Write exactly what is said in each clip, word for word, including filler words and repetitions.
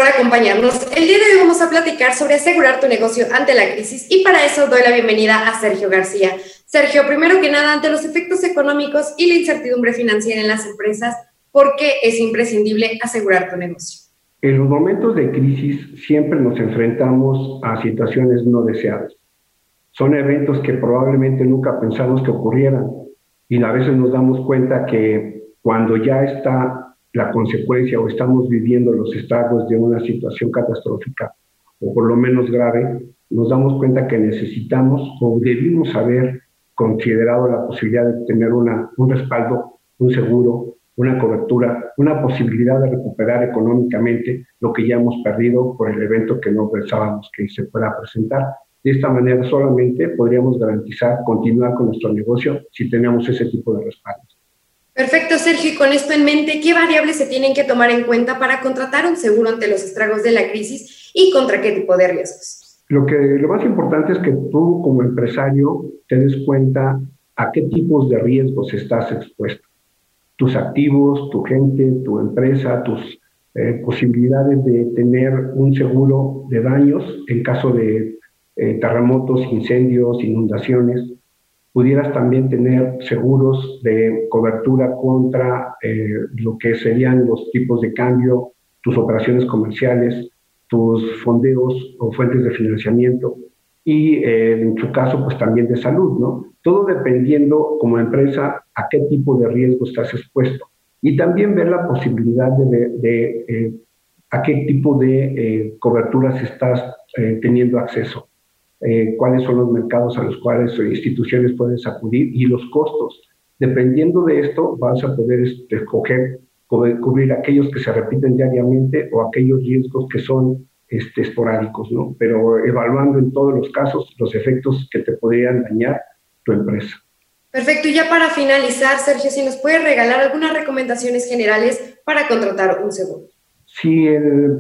por acompañarnos. El día de hoy vamos a platicar sobre asegurar tu negocio ante la crisis y para eso doy la bienvenida a Sergio García. Sergio, primero que nada, ante los efectos económicos y la incertidumbre financiera en las empresas, ¿por qué es imprescindible asegurar tu negocio? En los momentos de crisis siempre nos enfrentamos a situaciones no deseadas. Son eventos que probablemente nunca pensamos que ocurrieran y a veces nos damos cuenta que cuando ya está la consecuencia o estamos viviendo los estragos de una situación catastrófica o por lo menos grave, nos damos cuenta que necesitamos o debimos haber considerado la posibilidad de tener una, un respaldo, un seguro, una cobertura, una posibilidad de recuperar económicamente lo que ya hemos perdido por el evento que no pensábamos que se pueda presentar. De esta manera solamente podríamos garantizar continuar con nuestro negocio si tenemos ese tipo de respaldos. Perfecto, Sergio, y con esto en mente, ¿qué variables se tienen que tomar en cuenta para contratar un seguro ante los estragos de la crisis y contra qué tipo de riesgos? Lo, que, lo más importante es que tú como empresario te des cuenta a qué tipos de riesgos estás expuesto. Tus activos, tu gente, tu empresa, tus eh, posibilidades de tener un seguro de daños en caso de eh, terremotos, incendios, inundaciones. Pudieras también tener seguros de cobertura contra eh, lo que serían los tipos de cambio, tus operaciones comerciales, tus fondeos o fuentes de financiamiento y eh, en su caso pues también de salud, ¿no? Todo dependiendo como empresa a qué tipo de riesgo estás expuesto y también ver la posibilidad de, de, de eh, a qué tipo de eh, coberturas estás eh, teniendo acceso. Eh, cuáles son los mercados a los cuales instituciones pueden acudir y los costos. Dependiendo de esto, vas a poder este, escoger, poder cubrir aquellos que se repiten diariamente o aquellos riesgos que son este, esporádicos, ¿no? Pero evaluando en todos los casos los efectos que te podrían dañar tu empresa. Perfecto, y ya para finalizar, Sergio, si nos puede regalar algunas recomendaciones generales para contratar un seguro. Si el,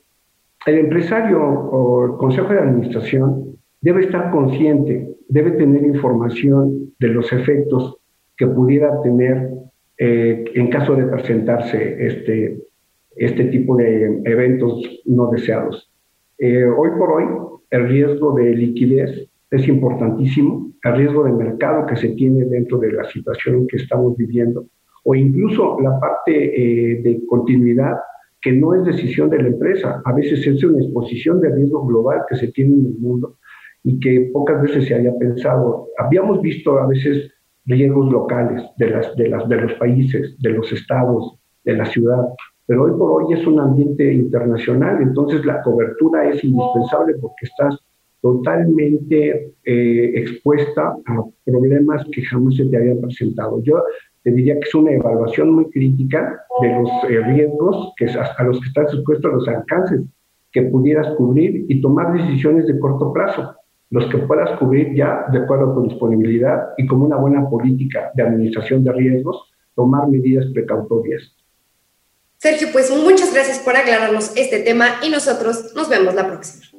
el empresario o el consejo de administración debe estar consciente, debe tener información de los efectos que pudiera tener eh, en caso de presentarse este, este tipo de eventos no deseados. Eh, hoy por hoy, el riesgo de liquidez es importantísimo, el riesgo de mercado que se tiene dentro de la situación que estamos viviendo, o incluso la parte eh, de continuidad, que no es decisión de la empresa, a veces es una exposición de riesgo global que se tiene en el mundo, y que pocas veces se había pensado. Habíamos visto a veces riesgos locales de, las, de, las, de los países, de los estados, de la ciudad, pero hoy por hoy es un ambiente internacional, entonces la cobertura es indispensable porque estás totalmente eh, expuesta a problemas que jamás se te habían presentado. Yo te diría que es una evaluación muy crítica de los eh, riesgos que, a los que estás expuesto, a los alcances que pudieras cubrir y tomar decisiones de corto plazo, los que puedas cubrir ya de acuerdo con disponibilidad y como una buena política de administración de riesgos, tomar medidas precautorias. Sergio, pues muchas gracias por aclararnos este tema y nosotros nos vemos la próxima.